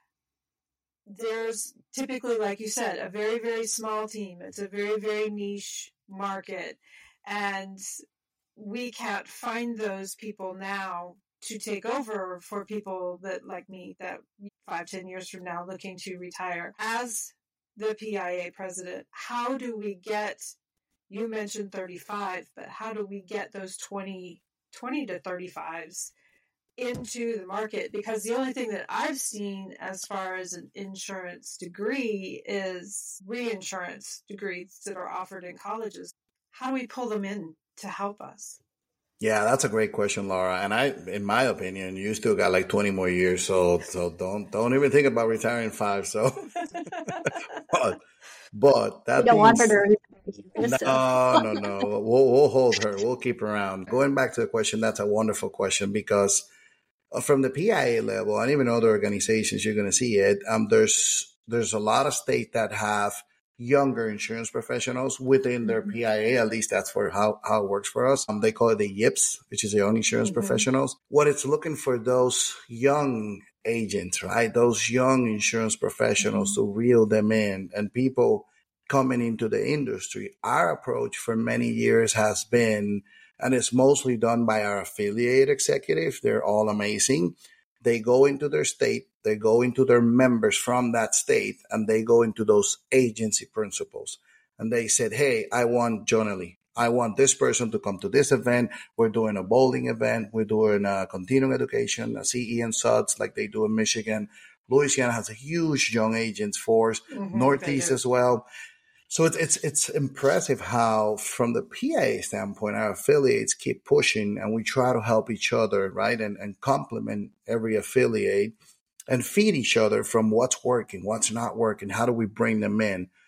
Speaker 3: there's typically, like you said, a very, very small team. It's a very, very niche market. And we can't find those people now to take over for people that, like me, that five, ten years from now looking to retire. As the P I A president, how do we get, you mentioned thirty-five, but how do we get those twenty, twenty to thirty-fives into the market? Because the only thing that I've seen as far as an insurance degree is reinsurance degrees that are offered in colleges. How do we pull them in to help us?
Speaker 2: Yeah, that's a great question, Laura. And I, in my opinion, you still got like twenty more years. So, so don't, don't even think about retiring five. So, but, but that
Speaker 1: you don't want her to
Speaker 2: retire. No, no, no. We'll, we'll hold her. We'll keep her around. Going back to the question, that's a wonderful question, because from the P I A level and even other organizations, you're going to see it. Um, there's, there's a lot of states that have younger insurance professionals within their P I A. At least that's for how, how it works for us. Um, they call it the Y I P S, which is the young insurance mm-hmm. professionals. What it's looking for, those young agents, right? Those young insurance professionals mm-hmm. to reel them in, and people coming into the industry. Our approach for many years has been, and it's mostly done by our affiliate executive. They're all amazing. They go into their state, they go into their members from that state, and they go into those agency principles. And they said, hey, I want Jonely. I want this person to come to this event. We're doing a bowling event. We're doing a continuing education, a C E and S U D S like they do in Michigan. Louisiana has a huge young agents force, mm-hmm, Northeast as well. So it's, it's, it's impressive how, from the P I A standpoint, our affiliates keep pushing, and we try to help each other, right? And, and complement every affiliate and feed each other from what's working, what's not working. How do we bring them in?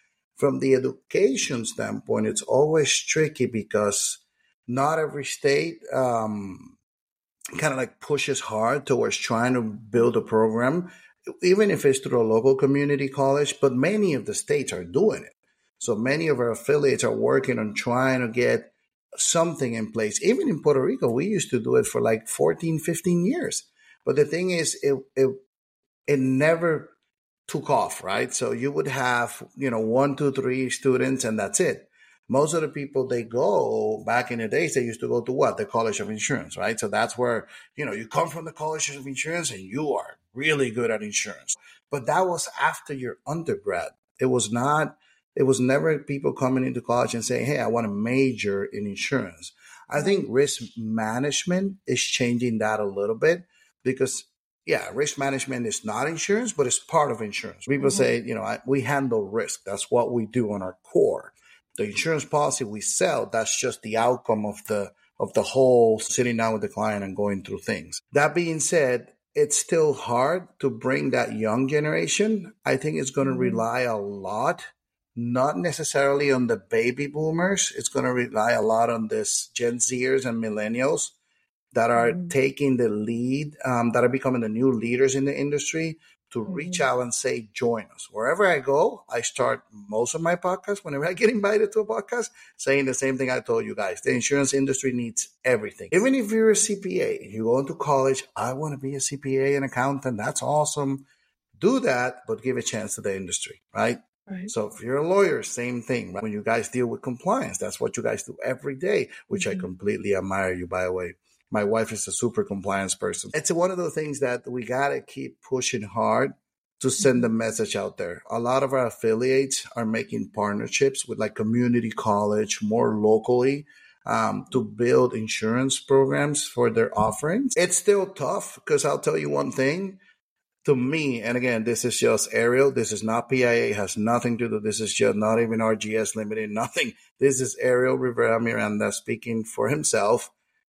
Speaker 2: from the education standpoint, it's always tricky because not every state um, kind of like pushes hard towards trying to build a program, even if it's through a local community college, but many of the states are doing it. So many of our affiliates are working on trying to get something in place. Even in Puerto Rico, we used to do it for like fourteen, fifteen years. But the thing is, it, it, it never took off, right? So you would have, you know, one, two, three students, and that's it. Most of the people, they go back in the days, they used to go to what? The College of Insurance, right? So that's where, you know, you come from the College of Insurance and you are really good at insurance. But that was after your undergrad. It was not, it was never people coming into college and saying, hey, I want to major in insurance. I think risk management is changing that a little bit because, yeah, risk management is not insurance, but it's part of insurance. People mm-hmm. say, you know, I, we handle risk. That's what we do on our core. The insurance policy we sell, that's just the outcome of the of the whole sitting down with the client and going through things. That being said, it's still hard to bring that young generation. I think it's going to mm-hmm. rely a lot, not necessarily on the baby boomers. It's going to rely a lot on this Gen Zers and millennials that are mm-hmm. taking the lead, um, that are becoming the new leaders in the industry, to mm-hmm. reach out and say, join us. Wherever I go, I start most of my podcasts, whenever I get invited to a podcast, saying the same thing I told you guys. The insurance industry needs everything. Even if you're a C P A, you go into college, I want to be a C P A and accountant. That's awesome. Do that, but give a chance to the industry, right? Right. So if you're a lawyer, same thing. Right? When you guys deal with compliance, that's what you guys do every day, which mm-hmm. I completely admire you, by the way. My wife is a super compliance person. It's one of those things that we got to keep pushing hard to send the message out there. A lot of our affiliates are making partnerships with like community college, more locally, um, to build insurance programs for their offerings. It's still tough because I'll tell you one thing. To me, and again, this is just Ariel. This is not P I A. It has nothing to do. This is just not even R G S Limited. Nothing. This is Ariel Rivera Miranda speaking for himself.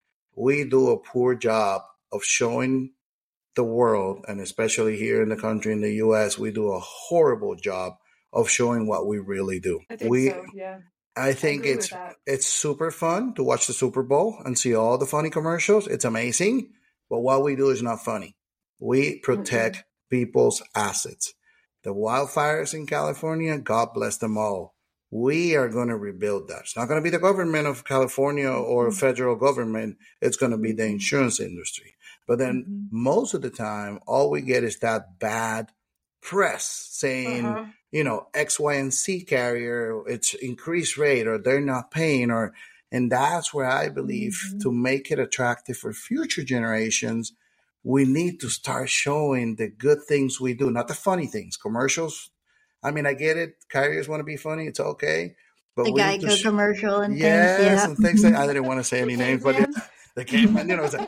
Speaker 2: We do a poor job of showing the world, and especially here in the country, in the U S, we do a horrible job of showing what we really do.
Speaker 3: I think
Speaker 2: we,
Speaker 3: so, yeah.
Speaker 2: I think I it's it's super fun to watch the Super Bowl and see all the funny commercials. It's amazing, but what we do is not funny. We protect mm-hmm. people's assets. The wildfires in California, God bless them all. We are going to rebuild that. It's not going to be the government of California or mm-hmm. federal government. It's going to be the insurance industry. But then mm-hmm. most of the time, all we get is that bad press saying, uh-huh. you know, X, Y, and Z carrier, it's increased rate, or they're not paying, or, and that's where I believe mm-hmm. to make it attractive for future generations, we need to start showing the good things we do, not the funny things. Commercials, I mean, I get it. Carriers want to be funny. It's okay.
Speaker 1: But the Geico sh- commercial and
Speaker 2: yes,
Speaker 1: things. Yeah,
Speaker 2: and things like, I didn't want to say any names, but the caveman, you know. It's like,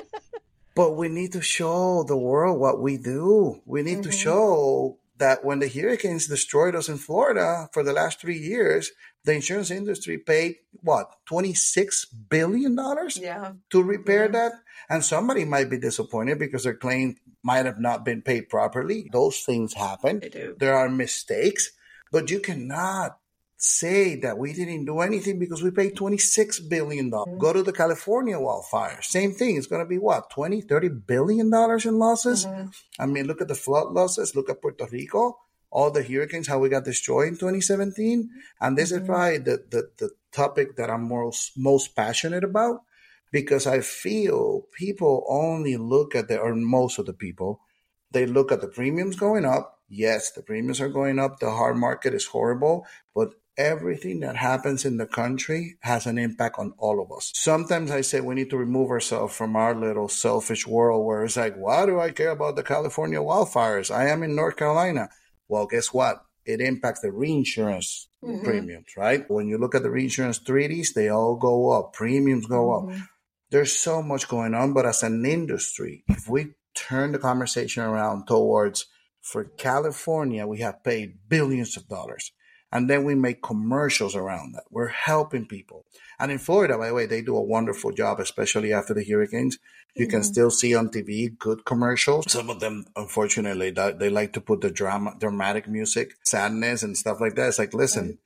Speaker 2: but we need to show the world what we do. We need mm-hmm. to show that when the hurricanes destroyed us in Florida for the last three years, the insurance industry paid, what, twenty-six billion dollars
Speaker 3: yeah.
Speaker 2: to repair
Speaker 3: yeah.
Speaker 2: that? And somebody might be disappointed because their claim might have not been paid properly. Those things happen.
Speaker 3: They do.
Speaker 2: There are mistakes, but you cannot say that we didn't do anything because we paid twenty-six billion dollars. Mm-hmm. Go to the California wildfire. Same thing. It's going to be what, twenty, thirty billion dollars in losses? Mm-hmm. I mean, look at the flood losses. Look at Puerto Rico. All the hurricanes, how we got destroyed in twenty seventeen. And this mm-hmm. is probably the, the, the topic that I'm most, most passionate about, because I feel people only look at the, or most of the people, they look at the premiums going up. Yes, the premiums are going up. The hard market is horrible, but everything that happens in the country has an impact on all of us. Sometimes I say we need to remove ourselves from our little selfish world where it's like, why do I care about the California wildfires? I am in North Carolina. Well, guess what? It impacts the reinsurance mm-hmm. premiums, right? When you look at the reinsurance treaties, they all go up. Premiums go mm-hmm. up. There's so much going on, but as an industry, if we turn the conversation around towards, for California, we have paid billions of dollars. And then we make commercials around that. We're helping people. And in Florida, by the way, they do a wonderful job, especially after the hurricanes. You mm-hmm. can still see on T V good commercials. Some of them, unfortunately, they like to put the drama, dramatic music, sadness and stuff like that. It's like, listen, right.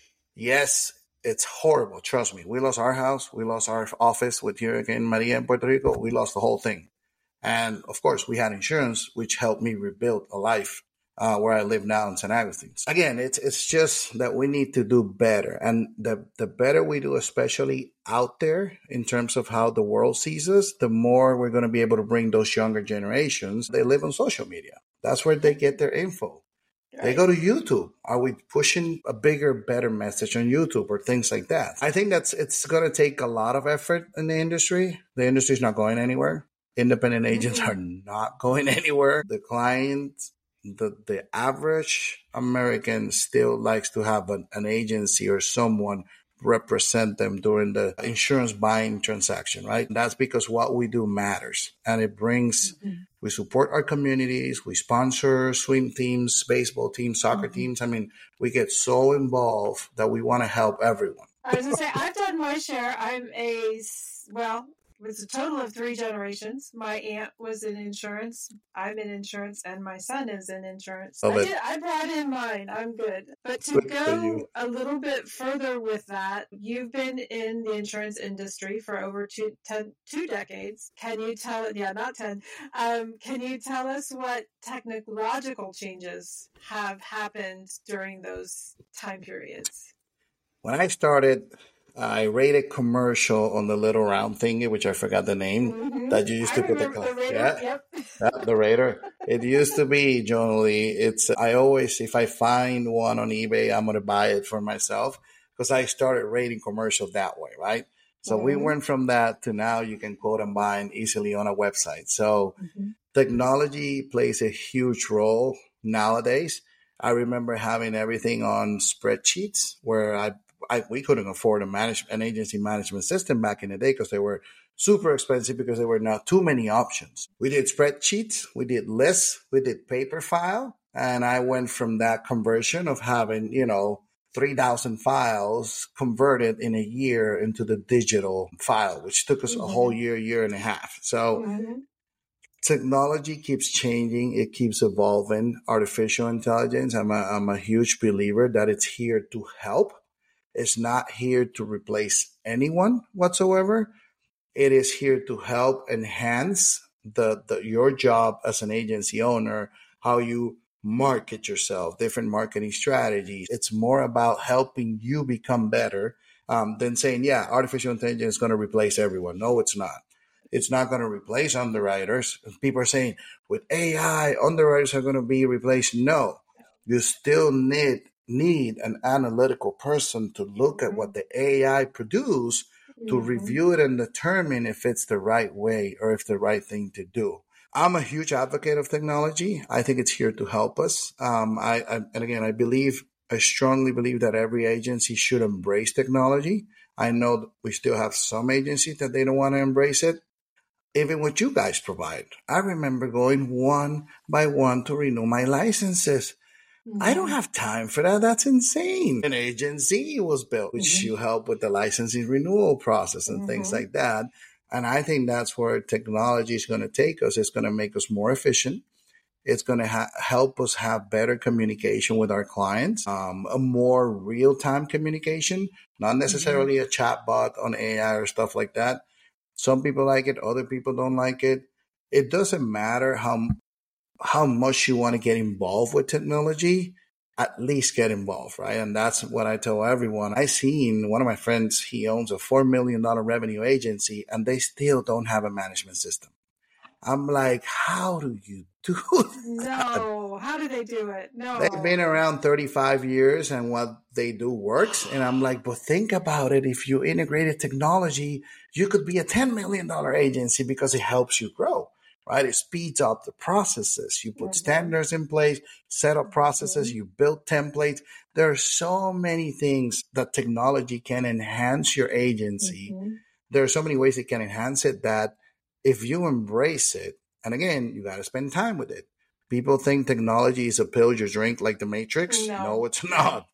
Speaker 2: Yes, it's horrible. Trust me. We lost our house. We lost our office with Hurricane Maria in Puerto Rico. We lost the whole thing. And of course, we had insurance, which helped me rebuild a life uh, where I live now in Saint Augustine. Again, it's it's just that we need to do better. And the, the better we do, especially out there in terms of how the world sees us, the more we're going to be able to bring those younger generations. They live on social media. That's where they get their info. Right. They go to YouTube. Are we pushing a bigger, better message on YouTube or things like that? I think that's it's going to take a lot of effort in the industry. The industry is not going anywhere. Independent agents mm-hmm. are not going anywhere. The clients, the, the average American still likes to have an, an agency or someone represent them during the insurance buying transaction, right? That's because what we do matters. And it brings, mm-hmm. we support our communities. We sponsor swim teams, baseball teams, soccer mm-hmm. teams. I mean, we get so involved that we want to help everyone.
Speaker 3: I was going to say, I've done my share. I'm a, well, it's a total of three generations. My aunt was in insurance. I'm in insurance, and my son is in insurance. I, did, I brought in mine. I'm good. But to good go a little bit further with that, you've been in the insurance industry for over two, ten, two decades. Can you tell? Yeah, not ten. Um, can you tell us what technological changes have happened during those time periods?
Speaker 2: When I started, I rated commercial on the little round thingy, which I forgot the name, mm-hmm. that you used to
Speaker 3: I
Speaker 2: put the,
Speaker 3: the radar,
Speaker 2: yeah,
Speaker 3: yep.
Speaker 2: yeah, the radar. It used to be, generally, it's, I always, if I find one on eBay, I'm going to buy it for myself because I started rating commercial that way, right? So mm-hmm. we went from that to now you can quote and bind easily on a website. So mm-hmm. technology plays a huge role nowadays. I remember having everything on spreadsheets where I I, we couldn't afford a manage, an agency management system back in the day because they were super expensive because there were not too many options. We did spreadsheets, we did lists, we did paper file. And I went from that conversion of having, you know, three thousand files converted in a year into the digital file, which took us mm-hmm. a whole year, year and a half. So mm-hmm. technology keeps changing. It keeps evolving. Artificial intelligence, I'm a, I'm a huge believer that it's here to help. It's not here to replace anyone whatsoever. It is here to help enhance the, the your job as an agency owner, how you market yourself, different marketing strategies. It's more about helping you become better um, than saying, yeah, artificial intelligence is going to replace everyone. No, it's not. It's not going to replace underwriters. People are saying with A I, underwriters are going to be replaced. No, you still need need an analytical person to look at what the A I produce to mm-hmm. review it and determine if it's the right way or if the right thing to do. I'm a huge advocate of technology. I think it's here to help us. Um, I, I and again, I believe, I strongly believe that every agency should embrace technology. I know we still have some agencies that they don't want to embrace it. Even what you guys provide. I remember going one by one to renew my licenses. Mm-hmm. I don't have time for that. That's insane. An agency was built, which mm-hmm. you help with the licensing renewal process and mm-hmm. things like that. And I think that's where technology is going to take us. It's going to make us more efficient. It's going to ha- help us have better communication with our clients, um, a more real-time communication, not necessarily mm-hmm. a chat bot on A I or stuff like that. Some people like it. Other people don't like it. It doesn't matter how how much you want to get involved with technology, at least get involved, right? And that's what I tell everyone. I seen one of my friends, he owns a four million dollars revenue agency and they still don't have a management system. I'm like, how do you do that?
Speaker 3: No, how do they do it? No.
Speaker 2: They've been around thirty-five years and what they do works. And I'm like, but think about it. If you integrated technology, you could be a ten million dollars agency because it helps you grow. Right? It speeds up the processes. You put mm-hmm. standards in place, set up processes, mm-hmm. you build templates. There are so many things that technology can enhance your agency. Mm-hmm. There are so many ways it can enhance it that if you embrace it, and again, you got to spend time with it. People think technology is a pill you drink like the Matrix. No, no it's not.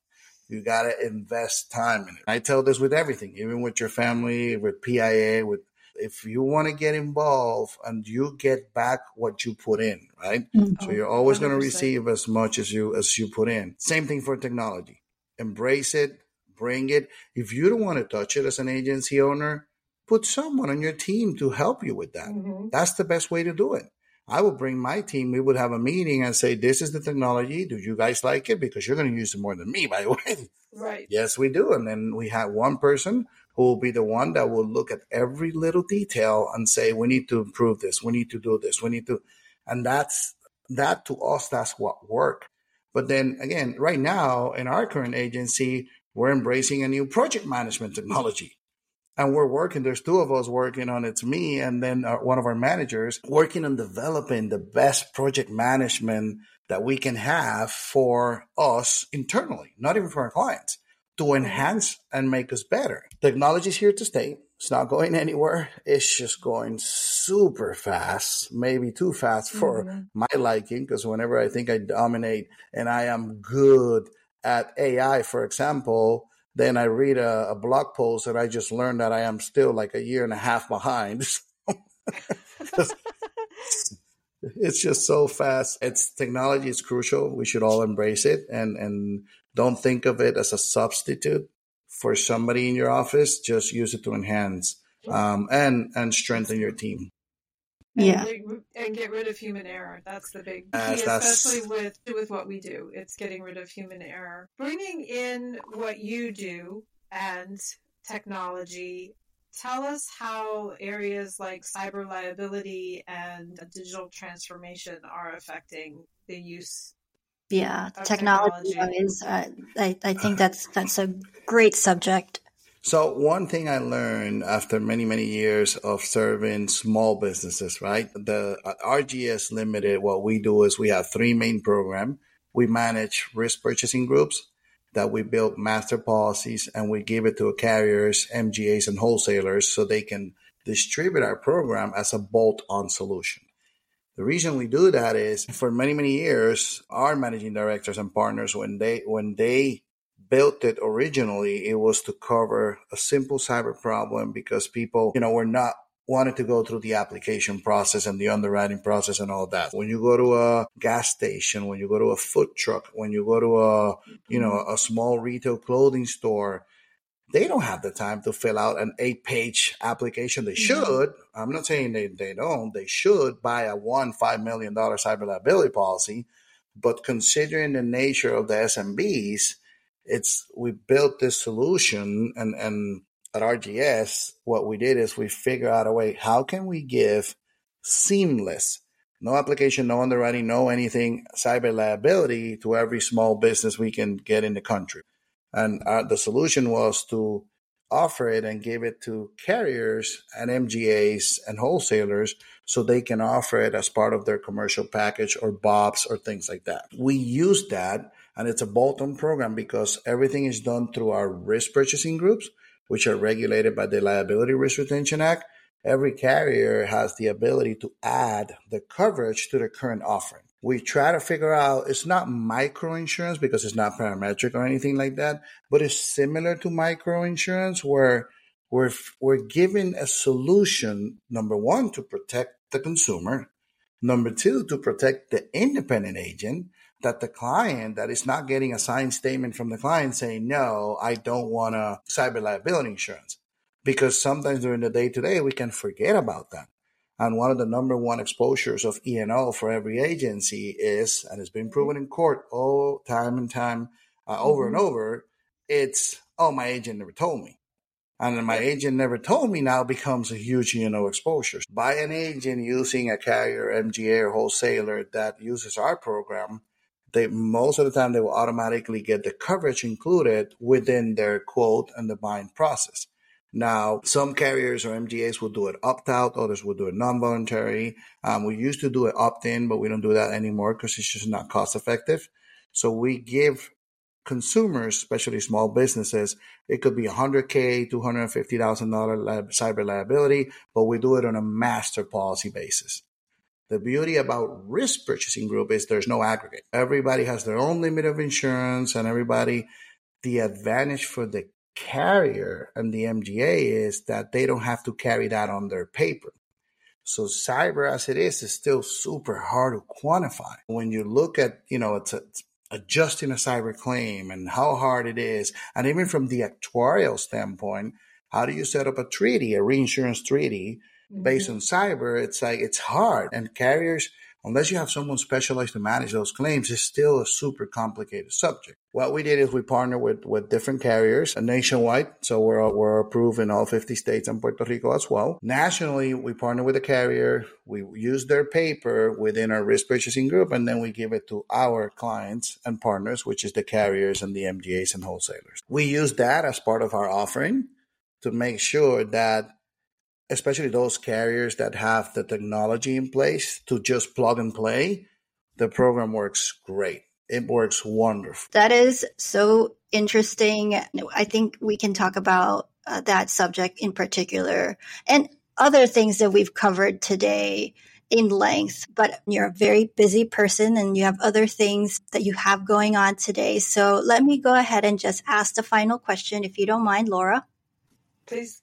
Speaker 2: You got to invest time in it. I tell this with everything, even with your family, with P I A, with if you want to get involved and you get back what you put in, right? Mm-hmm. So you're always going to receive as much as you as you put in. Same thing for technology. Embrace it, bring it. If you don't want to touch it as an agency owner, put someone on your team to help you with that. Mm-hmm. That's the best way to do it. I would bring my team. We would have a meeting and say, this is the technology. Do you guys like it? Because you're going to use it more than me, by the way.
Speaker 3: Right.
Speaker 2: Yes, we do. And then we have one person who will be the one that will look at every little detail and say, we need to improve this. We need to do this. We need to. And that's that to us, that's what work. But then again, right now in our current agency, we're embracing a new project management technology. And we're working, there's two of us working on it. It's me and then our, one of our managers working on developing the best project management that we can have for us internally, not even for our clients, to enhance and make us better. Technology is here to stay. It's not going anywhere. It's just going super fast, maybe too fast for mm-hmm. my liking, because whenever I think I dominate and I am good at A I, for example, then I read a, a blog post and I just learned that I am still like a year and a half behind. It's just so fast. It's technology is crucial. We should all embrace it and, and don't think of it as a substitute for somebody in your office. Just use it to enhance um, and, and strengthen your team.
Speaker 1: Yeah,
Speaker 3: and, and get rid of human error. That's the big key,
Speaker 2: As
Speaker 3: especially with with what we do. It's getting rid of human error. Bringing in what you do and technology, tell us how areas like cyber liability and digital transformation are affecting the use.
Speaker 1: Yeah, technology, technology is. Uh, I I think that's that's a great subject.
Speaker 2: So one thing I learned after many, many years of serving small businesses, right? The at R G S Limited, what we do is we have three main programs. We manage risk purchasing groups that we build master policies and we give it to carriers, M G As, and wholesalers so they can distribute our program as a bolt-on solution. The reason we do that is for many, many years, our managing directors and partners, when they when they built it originally, it was to cover a simple cyber problem because people, you know, were not wanted to go through the application process and the underwriting process and all that. When you go to a gas station, when you go to a food truck, when you go to a, you know, a small retail clothing store, they don't have the time to fill out an eight-page application. They should. I'm not saying they, they don't. They should buy a one, five million dollars cyber liability policy. But considering the nature of the S M Bs, It's we built this solution and, and at R G S, what we did is we figure out a way, how can we give seamless, no application, no underwriting, no anything, cyber liability to every small business we can get in the country. And uh, the solution was to offer it and give it to carriers and M G As and wholesalers so they can offer it as part of their commercial package or B O Ps or things like that. We use that. And it's a bolt-on program because everything is done through our risk purchasing groups, which are regulated by the Liability Risk Retention Act. Every carrier has the ability to add the coverage to the current offering. We try to figure out, it's not microinsurance because it's not parametric or anything like that, but it's similar to microinsurance where we're, we're given a solution, number one, to protect the consumer, number two, to protect the independent agent, that the client that is not getting a signed statement from the client saying, no, I don't want a cyber liability insurance. Because sometimes during the day-to-day, we can forget about that. And one of the number one exposures of E and O for every agency is, and it's been proven in court all time and time, uh, over mm-hmm. and over, it's, oh, my agent never told me. And then my agent never told me now becomes a huge E and O exposure. By an agent using a carrier, M G A, or wholesaler that uses our program, They most of the time they will automatically get the coverage included within their quote and the buying process. Now, some carriers or M G As will do it opt-out, others will do it non-voluntary. Um, we used to do it opt-in, but we don't do that anymore because it's just not cost-effective. So we give consumers, especially small businesses, it could be one hundred thousand dollars, two hundred fifty thousand dollars li- cyber liability, but we do it on a master policy basis. The beauty about risk purchasing group is there's no aggregate. Everybody has their own limit of insurance and everybody The advantage for the carrier and the M G A is that they don't have to carry that on their paper. So cyber as it is, is still super hard to quantify. When you look at, you know, it's, a, it's adjusting a cyber claim and how hard it is. And even from the actuarial standpoint, how do you set up a treaty, a reinsurance treaty mm-hmm. based on cyber? It's like, it's hard. And carriers, unless you have someone specialized to manage those claims, it's still a super complicated subject. What we did is we partnered with, with different carriers nationwide. So we're, we're approved in all fifty states and Puerto Rico as well. Nationally, we partner with a carrier. We use their paper within our risk purchasing group, and then we give it to our clients and partners, which is the carriers and the M G As and wholesalers. We use that as part of our offering to make sure that especially those carriers that have the technology in place to just plug and play, the program works great. It works wonderful.
Speaker 1: That is so interesting. I think we can talk about uh, that subject in particular and other things that we've covered today in length, but you're a very busy person and you have other things that you have going on today. So let me go ahead and just ask the final question, if you don't mind, Laura.
Speaker 3: Please.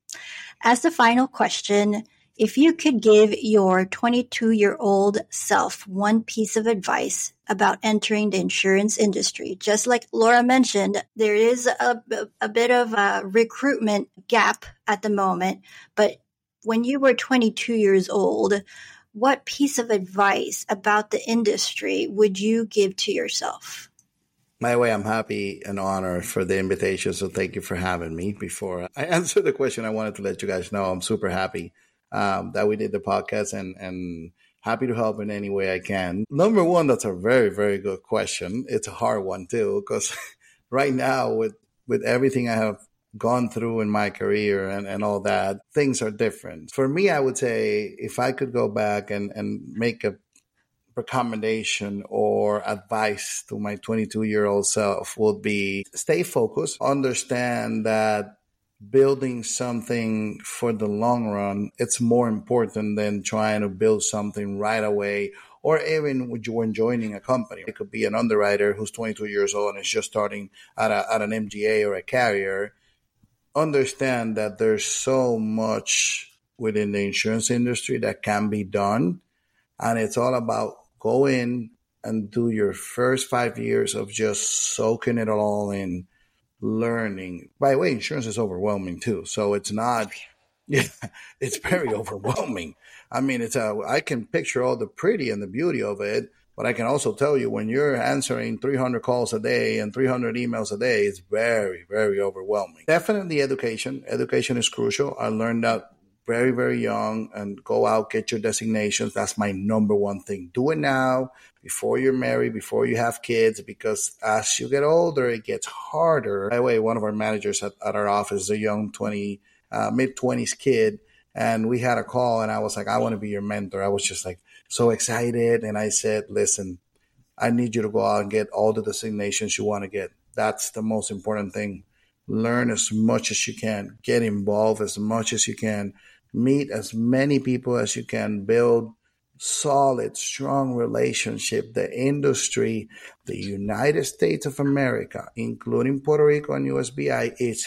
Speaker 1: As the final question, if you could give your twenty-two-year-old self one piece of advice about entering the insurance industry, just like Laura mentioned, there is a, a bit of a recruitment gap at the moment. But when you were twenty-two years old, what piece of advice about the industry would you give to yourself?
Speaker 2: By the way, I'm happy and honored for the invitation, so thank you for having me. Before I answer the question, I wanted to let you guys know I'm super happy um, that we did the podcast and, and happy to help in any way I can. Number one, that's a very, very good question. It's a hard one, too, because right now with, with everything I have gone through in my career and, and all that, things are different. For me, I would say if I could go back and, and make a recommendation or advice to my twenty-two-year-old self would be stay focused, understand that building something for the long run, it's more important than trying to build something right away, or even when joining a company. It could be an underwriter who's twenty-two years old and is just starting at, a, at an M G A or a carrier. Understand that there's so much within the insurance industry that can be done, and it's all about go in and do your first five years of just soaking it all in, learning. By the way, insurance is overwhelming too. So it's not, yeah, it's very overwhelming. I mean, it's a, I can picture all the pretty and the beauty of it, but I can also tell you when you're answering three hundred calls a day and three hundred emails a day, it's very, very overwhelming. Definitely education. Education is crucial. I learned that very, very young, and go out, get your designations. That's my number one thing. Do it now before you're married, before you have kids, because as you get older, it gets harder. By the way, one of our managers at, at our office is a young twenty, uh, mid-twenties kid, and we had a call, and I was like, I want to be your mentor. I was just like so excited, and I said, listen, I need you to go out and get all the designations you want to get. That's the most important thing. Learn as much as you can. Get involved as much as you can. Meet as many people as you can. Build solid, strong relationship. The industry, the United States of America, including Puerto Rico and U S B I, is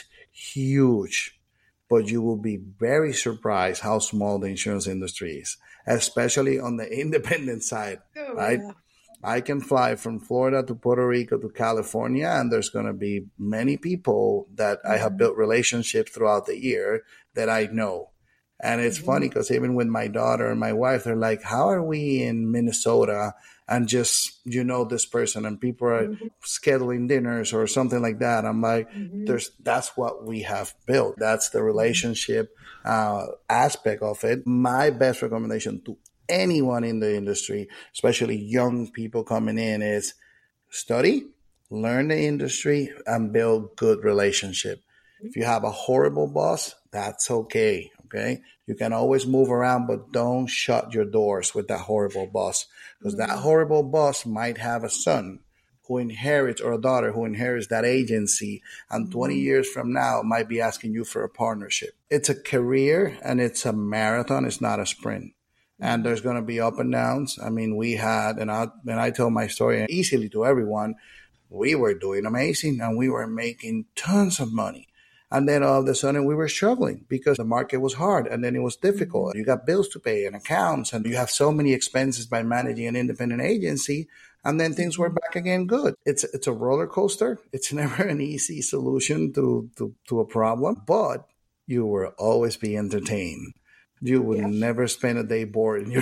Speaker 2: huge. But you will be very surprised how small the insurance industry is, especially on the independent side, oh, right? Yeah. I can fly from Florida to Puerto Rico to California, and there's going to be many people that I have built relationships throughout the year that I know. And it's mm-hmm. funny because even with my daughter and my wife, they're like, how are we in Minnesota and just, you know, this person and people are mm-hmm. scheduling dinners or something like that. I'm like, mm-hmm. there's, that's what we have built. That's the relationship uh, aspect of it. My best recommendation to anyone in the industry, especially young people coming in, is study, learn the industry, and build good relationship. If you have a horrible boss, that's okay. Okay. You can always move around, but don't shut your doors with that horrible boss, because mm-hmm. that horrible boss might have a son who inherits or a daughter who inherits that agency. And mm-hmm. twenty years from now might be asking you for a partnership. It's a career and it's a marathon. It's not a sprint. And there's going to be up and downs. I mean, we had, and I, and I tell my story easily to everyone. we were doing amazing and we were making tons of money. And then all of a sudden we were struggling because the market was hard and then it was difficult. You got bills to pay and accounts and you have so many expenses by managing an independent agency. And then things were back again good. It's it's a roller coaster. It's never an easy solution to, to, to a problem, but you will always be entertained. You will yeah. never spend a day bored in your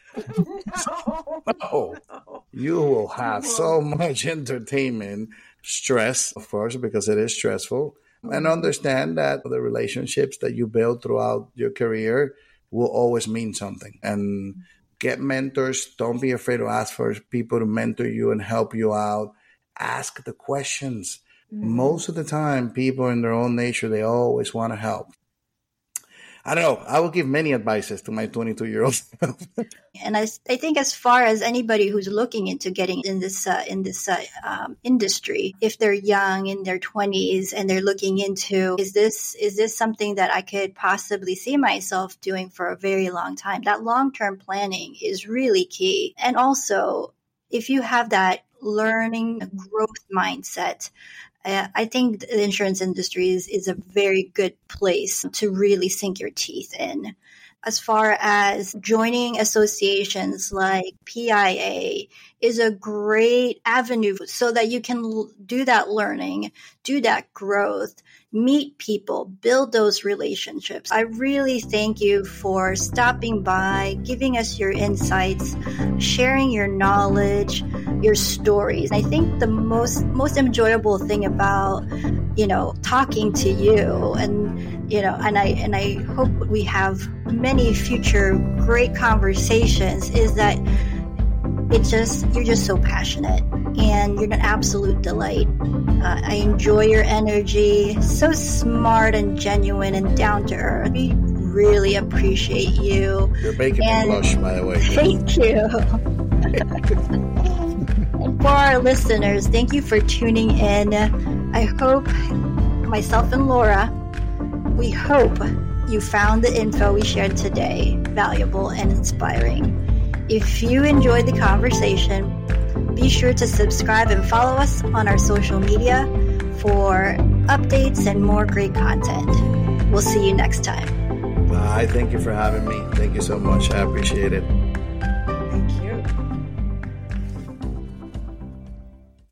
Speaker 2: no. no. You will have so much entertainment, stress, of course, because it is stressful. And understand that the relationships that you build throughout your career will always mean something. And get mentors. Don't be afraid to ask for people to mentor you and help you out. Ask the questions. Mm-hmm. Most of the time, people in their own nature, they always want to help. I don't know. I will give many advices to my twenty-two-year-old.
Speaker 1: And I, I think as far as anybody who's looking into getting in this uh, in this uh, um, industry, if they're young in their twenties and they're looking into, is this is this something that I could possibly see myself doing for a very long time? That long-term planning is really key. And also, if you have that learning growth mindset, I think the insurance industry is, is a very good place to really sink your teeth in. As far as joining associations like P I A is a great avenue so that you can do that learning, do that growth, meet people, build those relationships. I really thank you for stopping by, giving us your insights, sharing your knowledge, your stories. I think the most most enjoyable thing about, you know, talking to you and, you know, and I and I hope we have many future great conversations is that it just, you're just so passionate and you're an absolute delight. Uh, I enjoy your energy, so smart and genuine and down to earth. We really appreciate you.
Speaker 2: You're making and me blush, by the way.
Speaker 1: Thank you. And for our listeners, thank you for tuning in. I hope myself and Laura, we hope you found the info we shared today valuable and inspiring. If you enjoyed the conversation, be sure to subscribe and follow us on our social media for updates and more great content. We'll see you next time.
Speaker 2: Bye. Thank you for having me. Thank you so much. I appreciate it.